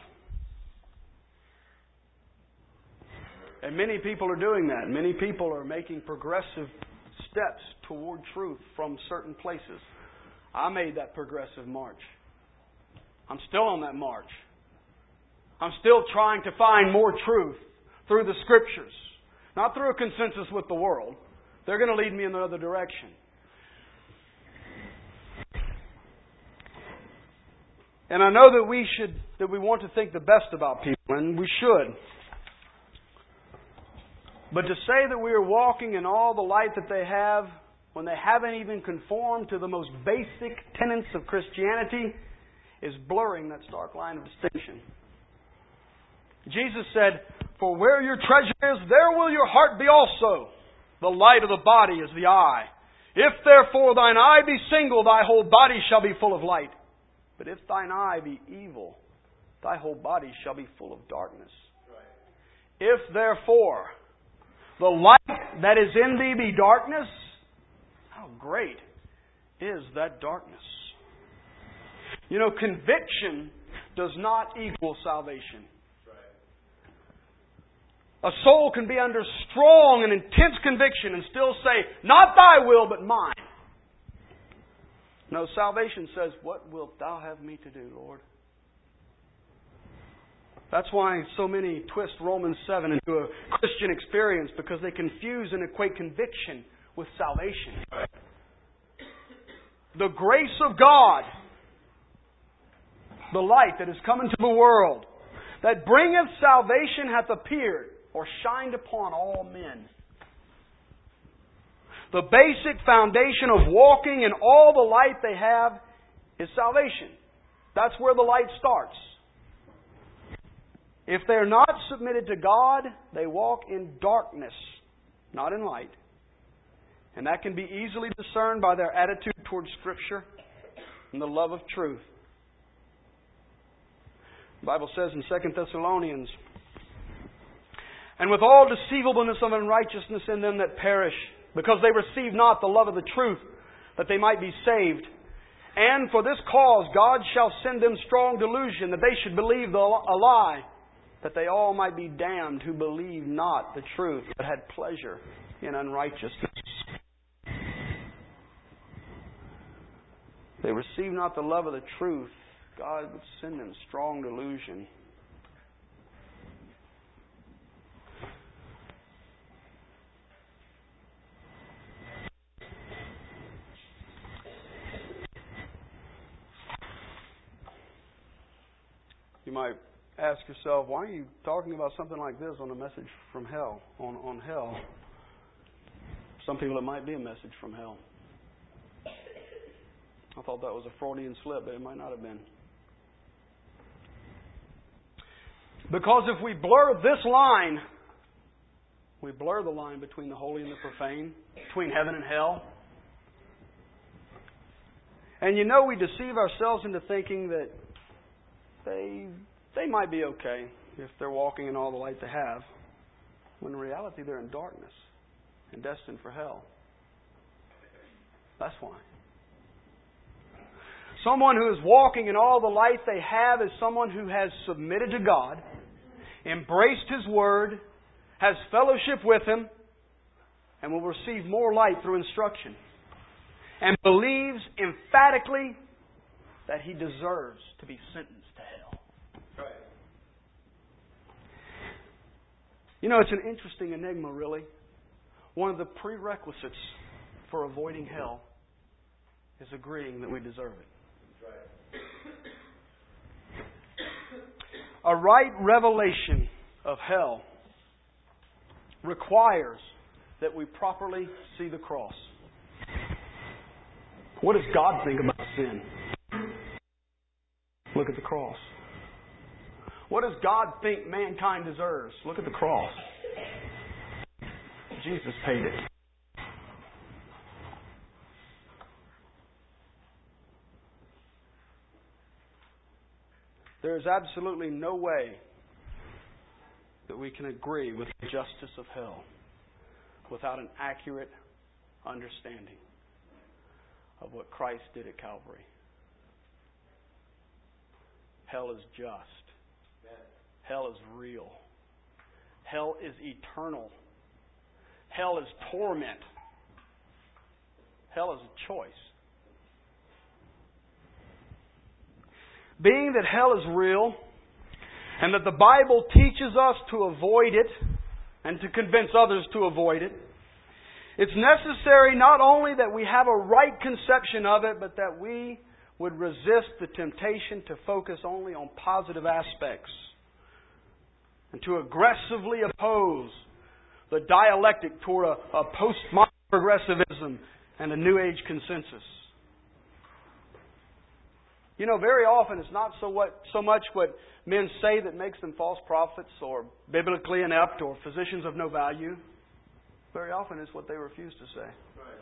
Speaker 1: And many people are doing that. Many people are making progressive steps toward truth from certain places. I made that progressive march. I'm still on that march. I'm still trying to find more truth through the Scriptures. Not through a consensus with the world. They're going to lead me in the other direction. And I know that we should, that we want to think the best about people, and we should. But to say that we are walking in all the light that they have, when they haven't even conformed to the most basic tenets of Christianity, is blurring that stark line of distinction. Jesus said, "For where your treasure is, there will your heart be also. The light of the body is the eye. If therefore thine eye be single, thy whole body shall be full of light. But if thine eye be evil, thy whole body shall be full of darkness. Right. If therefore the light that is in thee be darkness, how great is that darkness?" You know, conviction does not equal salvation. Right. A soul can be under strong and intense conviction and still say, "Not thy will, but mine." No, salvation says, "What wilt thou have me to do, Lord?" That's why so many twist Romans seven into a Christian experience, because they confuse and equate conviction with salvation. The grace of God, the light that has come into the world, that bringeth salvation hath appeared, or shined upon all men. The basic foundation of walking in all the light they have is salvation. That's where the light starts. If they're not submitted to God, they walk in darkness, not in light. And that can be easily discerned by their attitude towards Scripture and the love of truth. The Bible says in Second Thessalonians, "And with all deceivableness of unrighteousness in them that perish, because they receive not the love of the truth, that they might be saved. And for this cause God shall send them strong delusion, that they should believe the, a lie, that they all might be damned who believe not the truth, but had pleasure in unrighteousness." They receive not the love of the truth, God would send them strong delusion. You might ask yourself, why are you talking about something like this on a message from hell, on, on hell? Some people, it might be a message from hell. I thought that was a Freudian slip, but it might not have been. Because if we blur this line, we blur the line between the holy and the profane, between heaven and hell. And you know, we deceive ourselves into thinking that they they might be okay if they're walking in all the light they have, when in reality they're in darkness and destined for hell. That's why. Someone who is walking in all the light they have is someone who has submitted to God, embraced His Word, has fellowship with Him, and will receive more light through instruction, and believes emphatically that he deserves to be sentenced to hell. Right. You know, it's an interesting enigma, really. One of the prerequisites for avoiding hell is agreeing that we deserve it. A right revelation of hell requires that we properly see the cross. What does God think about sin? Look at the cross. What does God think mankind deserves? Look at the cross. Jesus paid it. There is absolutely no way that we can agree with the justice of hell without an accurate understanding of what Christ did at Calvary. Hell is just. Hell is real. Hell is eternal. Hell is torment. Hell is a choice. Being that hell is real, and that the Bible teaches us to avoid it, and to convince others to avoid it, it's necessary not only that we have a right conception of it, but that we would resist the temptation to focus only on positive aspects, and to aggressively oppose the dialectic toward a, a postmodern progressivism and a New Age consensus. You know, very often it's not so what so much what men say that makes them false prophets or biblically inept or physicians of no value. Very often it's what they refuse to say. Right.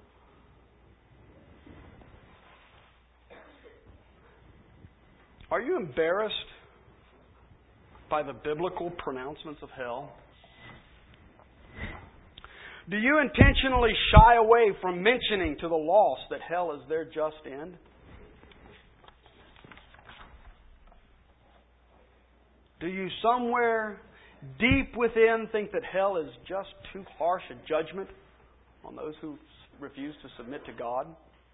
Speaker 1: Are you embarrassed by the biblical pronouncements of hell? Do you intentionally shy away from mentioning to the lost that hell is their just end? Do you somewhere deep within think that hell is just too harsh a judgment on those who refuse to submit to God?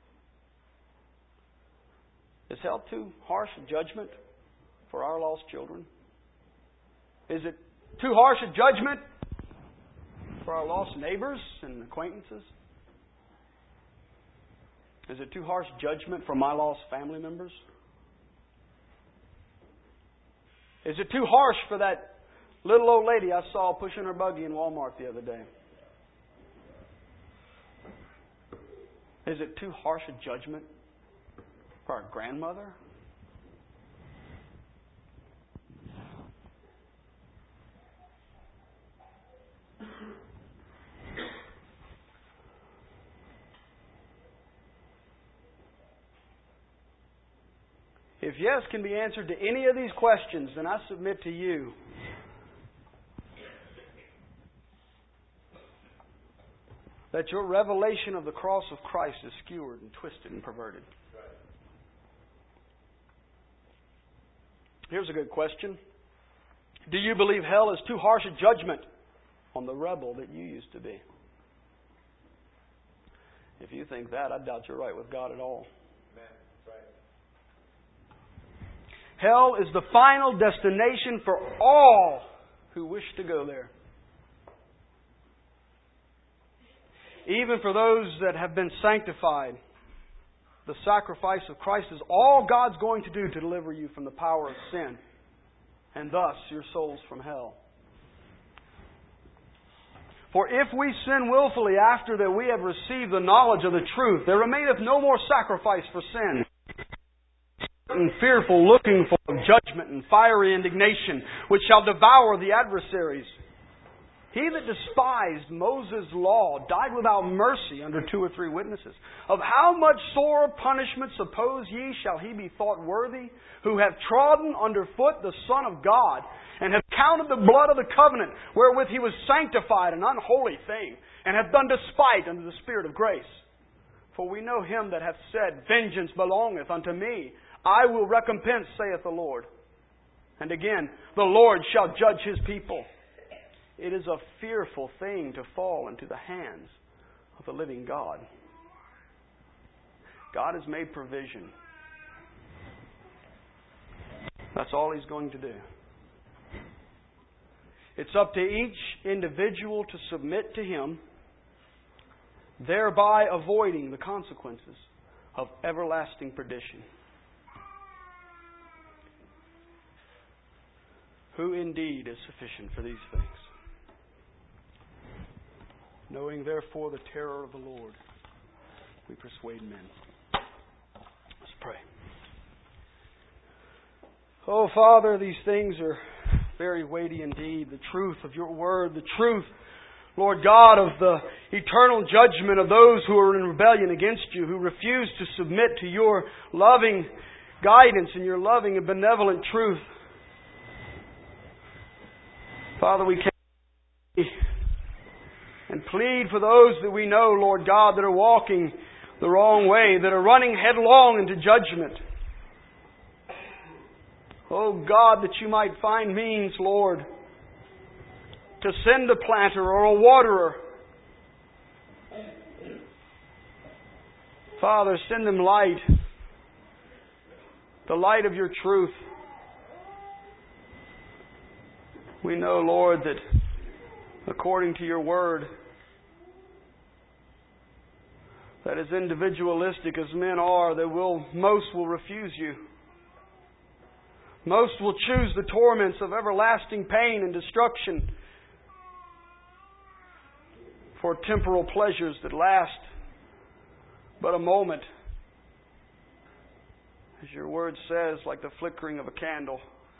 Speaker 1: Is hell too harsh a judgment for our lost children? Is it too harsh a judgment for our lost neighbors and acquaintances? Is it too harsh judgment for my lost family members? Is it too harsh for that little old lady I saw pushing her buggy in Walmart the other day? Is it too harsh a judgment for our grandmother? If yes can be answered to any of these questions, then I submit to you that your revelation of the cross of Christ is skewered and twisted and perverted. Here's a good question. Do you believe hell is too harsh a judgment on the rebel that you used to be? If you think that, I doubt you're right with God at all.
Speaker 2: Amen. Right.
Speaker 1: Hell is the final destination for all who wish to go there. Even for those that have been sanctified, the sacrifice of Christ is all God's going to do to deliver you from the power of sin, and thus your souls from hell. For if we sin willfully after that we have received the knowledge of the truth, there remaineth no more sacrifice for sin, and fearful looking for judgment and fiery indignation, which shall devour the adversaries. He that despised Moses' law died without mercy under two or three witnesses. Of how much sore punishment suppose ye shall he be thought worthy, who hath trodden under foot the Son of God, and hath counted the blood of the covenant, wherewith he was sanctified, an unholy thing, and hath done despite unto the Spirit of grace? For we know him that hath said, Vengeance belongeth unto me, I will recompense, saith the Lord. And again, the Lord shall judge his people. It is a fearful thing to fall into the hands of the living God. God has made provision. That's all He's going to do. It's up to each individual to submit to Him, thereby avoiding the consequences of everlasting perdition. Who indeed is sufficient for these things? Knowing therefore the terror of the Lord, we persuade men. Let's pray. Oh, Father, these things are very weighty indeed. The truth of your word, the truth, Lord God, of the eternal judgment of those who are in rebellion against you, who refuse to submit to your loving guidance and your loving and benevolent truth. Father, we can and plead for those that we know, Lord God, that are walking the wrong way, that are running headlong into judgment. Oh God, that you might find means, Lord, to send a planter or a waterer. Father, send them light, the light of your truth. We know, Lord, that according to your word, that as individualistic as men are, they will, most will refuse you. Most will choose the torments of everlasting pain and destruction for temporal pleasures that last but a moment. As your word says, like the flickering of a candle.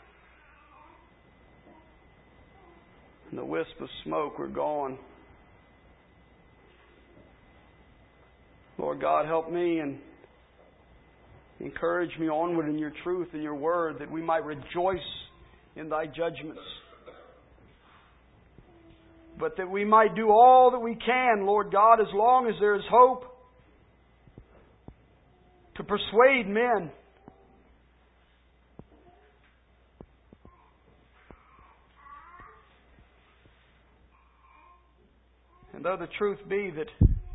Speaker 1: And the wisp of smoke were gone. Lord God, help me and encourage me onward in your truth and your word, that we might rejoice in thy judgments. But that we might do all that we can, Lord God, as long as there is hope, to persuade men. And though the truth be that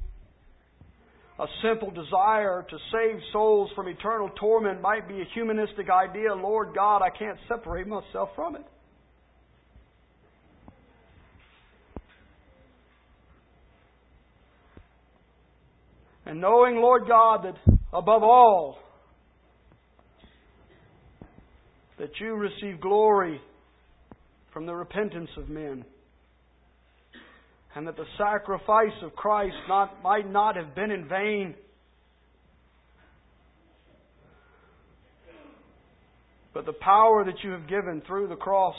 Speaker 1: a simple desire to save souls from eternal torment might be a humanistic idea, Lord God, I can't separate myself from it. And knowing, Lord God, that above all, that you receive glory from the repentance of men. And that the sacrifice of Christ not, might not have been in vain. But the power that you have given through the cross,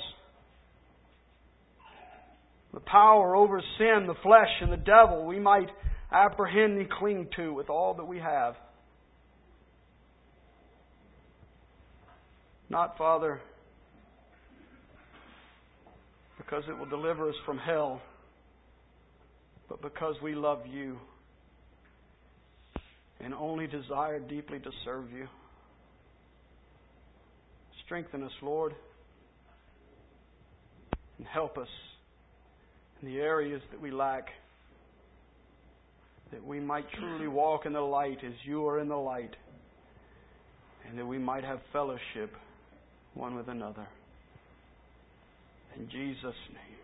Speaker 1: the power over sin, the flesh, and the devil, we might apprehend and cling to with all that we have. Not, Father, because it will deliver us from hell, but because we love You and only desire deeply to serve You. Strengthen us, Lord, and help us in the areas that we lack, that we might truly walk in the light as You are in the light, and that we might have fellowship one with another. In Jesus' name.